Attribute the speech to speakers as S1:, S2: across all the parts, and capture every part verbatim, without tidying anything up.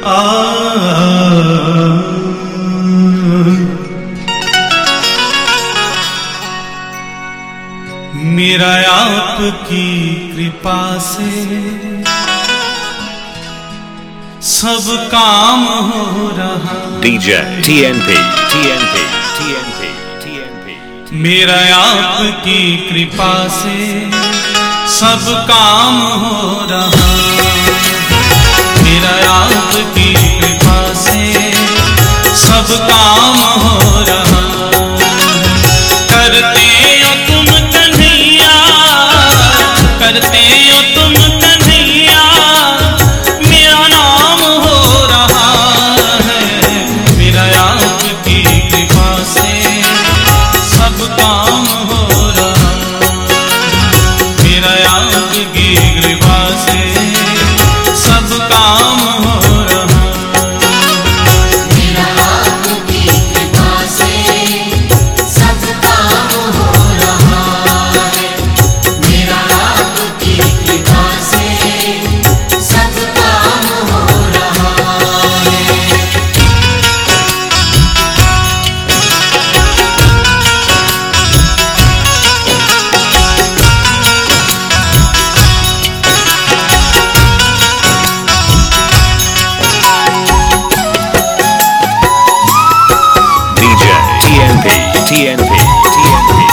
S1: मेरा आपकी कृपा से सब काम हो रहा।
S2: DJ TNP TNP TNP TNP
S1: मेरा आपकी कृपा से सब काम हो रहा। मेरा आपकी कृपा से सब काम हो रहा। करते हो तुम कन्हैया, करते हो तुम कन्हैया, मेरा नाम हो रहा है। मेरा आपकी कृपा से सब काम हो रहा। मेरा आपकी कृपा से सब काम हो रहा।
S3: मेरा आपकी कृपा से सब काम हो रहा है। मेरा आपकी कृपा से सब काम हो रहा है।
S2: डीजे टीएनपी टीएनपी टीएनपी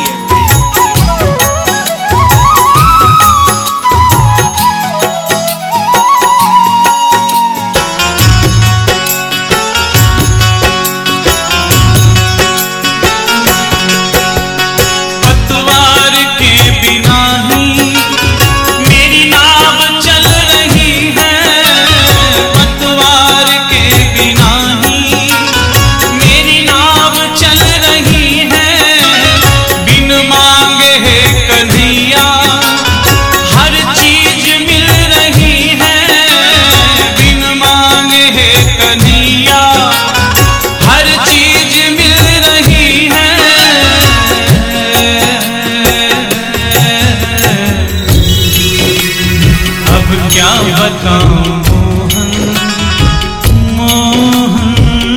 S1: पतवार के बिना ही मेरी नाव चल रही है। पतवार के बिना ही मेरी नाव चल रही है। बिन मांगे है कन्हैया हर चीज मिल रही है। बिन मांगे है कन्हैया हर चीज मिल रही है। अब क्या बताऊं मोहन, मोहन,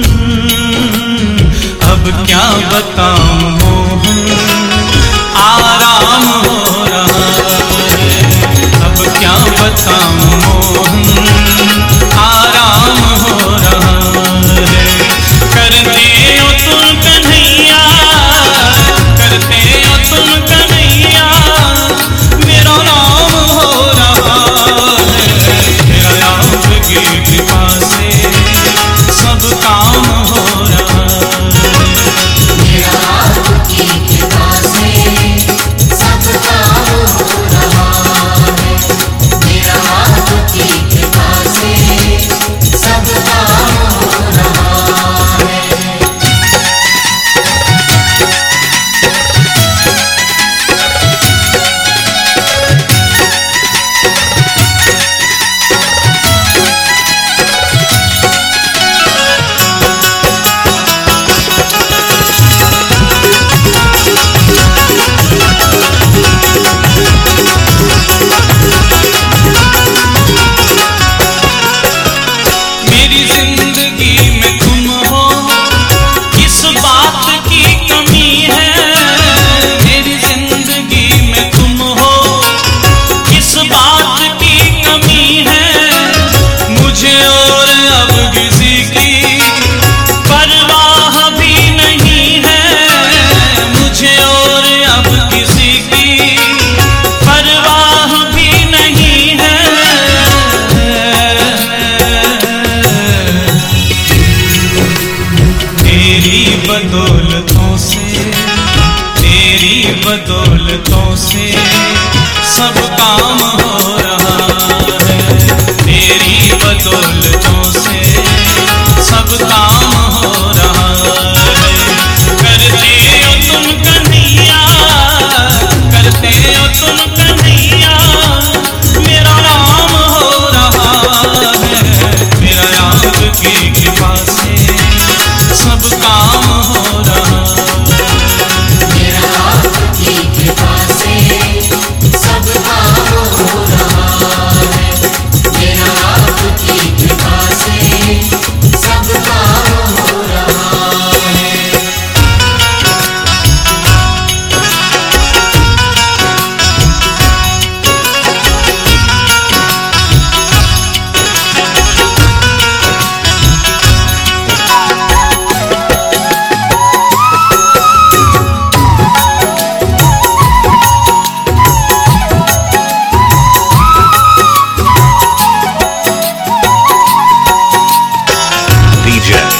S1: अब क्या बताऊं मोहन, आराम हो रहा है। अब क्या बताऊं मोहन, आराम हो रहा है। करते हो तुम कन्हैया, करते हो तुम कन्हैया, मेरा नाम हो रहा है। मेरा आपकी कृपा से सब काम हो रहा है।
S3: मेरा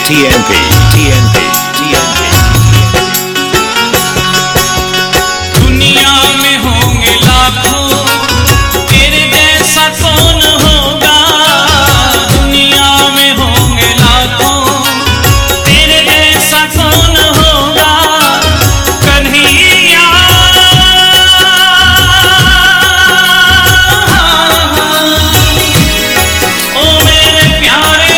S2: T N P, T N P, T N P.
S1: दुनिया में होंगे लाखों, तेरे जैसा कौन होगा। दुनिया में होंगे लाखों, तेरे जैसा कौन होगा। कन्हैया ओ मेरे प्यारे,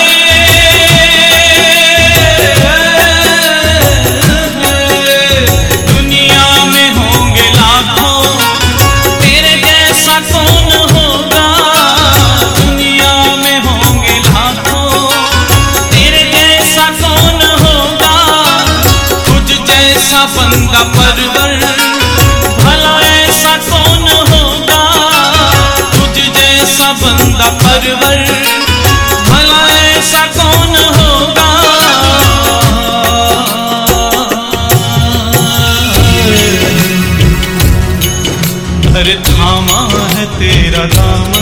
S1: दुनिया में होंगे लाखों, तेरे जैसा कौन होगा। दुनिया में होंगे लाखों, तेरे जैसा कौन होगा। तुझ जैसा बंदा परवर, भला ऐसा कौन होगा। तुझ जैसा बंदा परवर, भला ऐसा कौन होगा। अरे थामा है तेरा दामन,